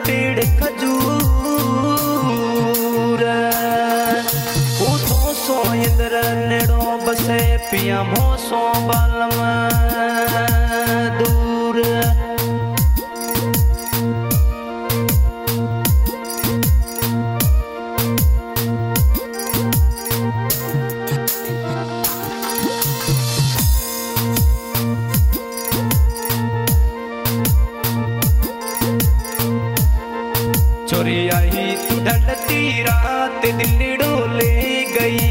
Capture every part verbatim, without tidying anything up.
पेड़ खजूर उठो सो इंद्र नेड़ो बसे पिया मोसो बालम दूर चोरी आई तू ढलती रात दिल्ली ले गई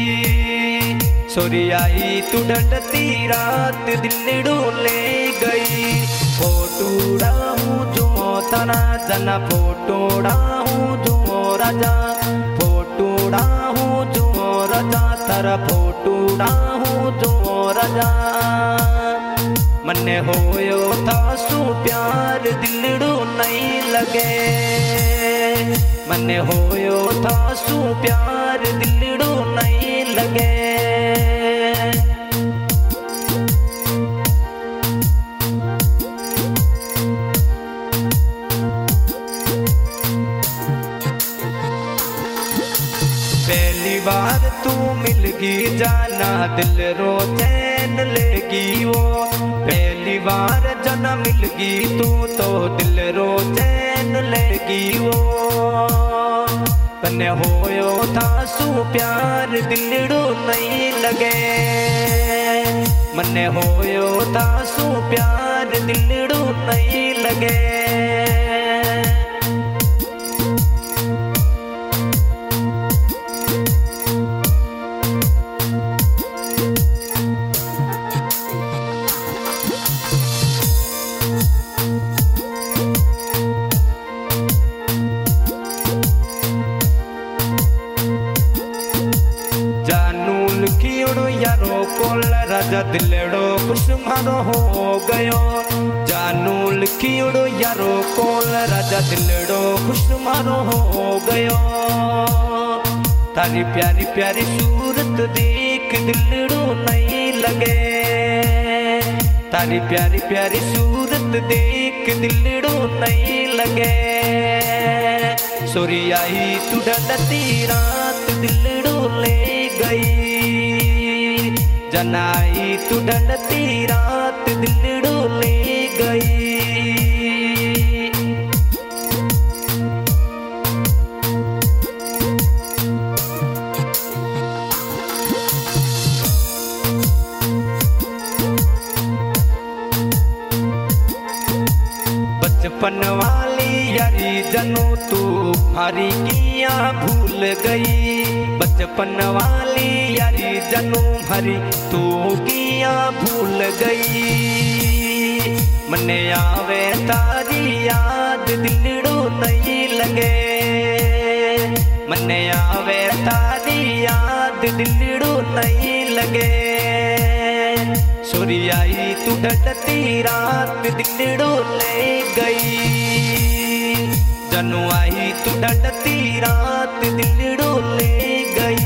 चोरी आई तू ढलती रात दिल्ली ले गई फोटोड़ा हूँ जो तना जना फोटोड़ा हूँ जो राजा फोटोड़ा हूँ जो राजा तारा फोटोड़ा हूँ जो राजा मन्ने होयो था सु प्यार दिलड़ो नहीं लगे मन्ने होयो था सु प्यार दिलड़ो नहीं लगे पहली बार तू मिलगी जाना दिल रो चैन लेगी वो पहली बार जना मिलगी तू तो दिल रो चैन लेगी वो तन्ने होयो था सु प्यार दिलड़ो नहीं लगे मन्ने होयो था सु प्यार दिलड़ो नहीं लगे यारो कोल राजा दिलड़ो खुश मारो हो गयो जानू लिखियोड़ो यारो कोल राजा दिलड़ो खुश मारो हो गयो तारी प्यारी प्यारी सूरत देख दिलड़ो नहीं लगे तारी प्यारी प्यारी सूरत देख दिलड़ो नहीं लगे सोरी आई तू ढलती रात दिलड़ो ले गई जनाई तू ढलती रात दिलड़ो ले गई बचपन वाली यारी जनू तू हरी किया भूल गई बचपन वाली यारी जनू हरी तू किया भूल गई मन्ने आवे तारी याद दिलड़ो नहीं लगे मन्ने आवे तारी याद दिलड़ो नहीं लगे सोरी आई तू ढलती रात दिलड़ो ले गई जनू आई तू ढलती रात दिलड़ो ले गई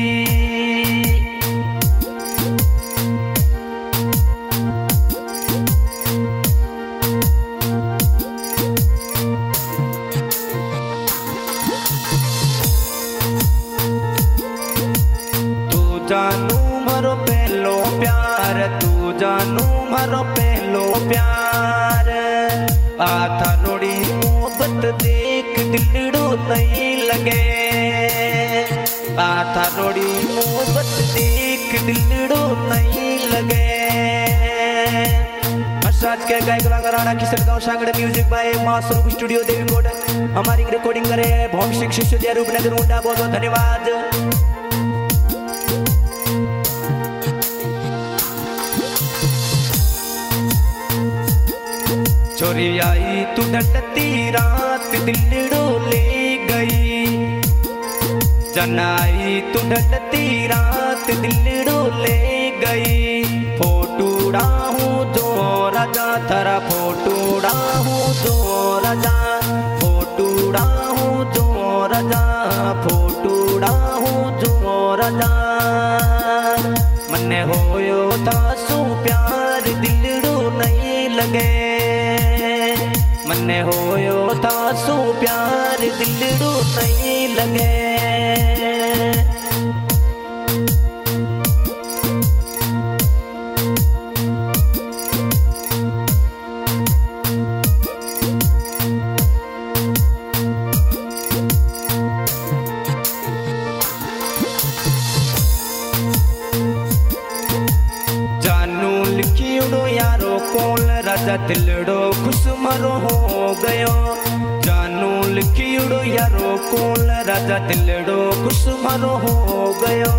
तू जानू मारो पहलो प्यार तू जानू मारो पहलो प्यार आता रोड़ी मोहब्बत देख दिलड़ो नहीं लगे आता रोड़ी मोहब्बत देख दिलड़ो नहीं लगे आज के गायक कलाकार किशन गाँव सांगड़े music by Masoom studio Devikot हमारी रिकॉर्डिंग करे भौमिक शिष्य रूपनगर मुंडा बहुत बहुत धन्यवाद चोरी आई तू ढलती रात दिलड़ो ले गई जनाई तू ढलती रात दिलड़ो ले गई फोटोड़ा हूँ जो राजा तारा फोटोड़ा हूँ जो राजा फोटोड़ा हूँ जो राजा फोटोड़ा हूँ जो राजा मन्ने होयो था सु प्यार दिलड़ो नहीं लगे मन्ने होयो था सू प्यार दिलड़ू नहीं लगे। यारो कोल राजा दिलड़ो खुश मरो हो गयो। जानू लिखियो यारो कोल राजा दिलड़ो खुश मरो हो गयो।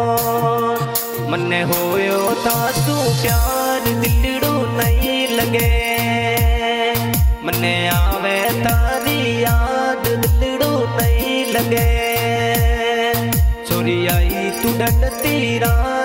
मने होयो था तू प्यार दिलड़ो नहीं लगे। मने आवे तारी याद दिलड़ो नहीं लगे। छोरी आई तू डंडती रात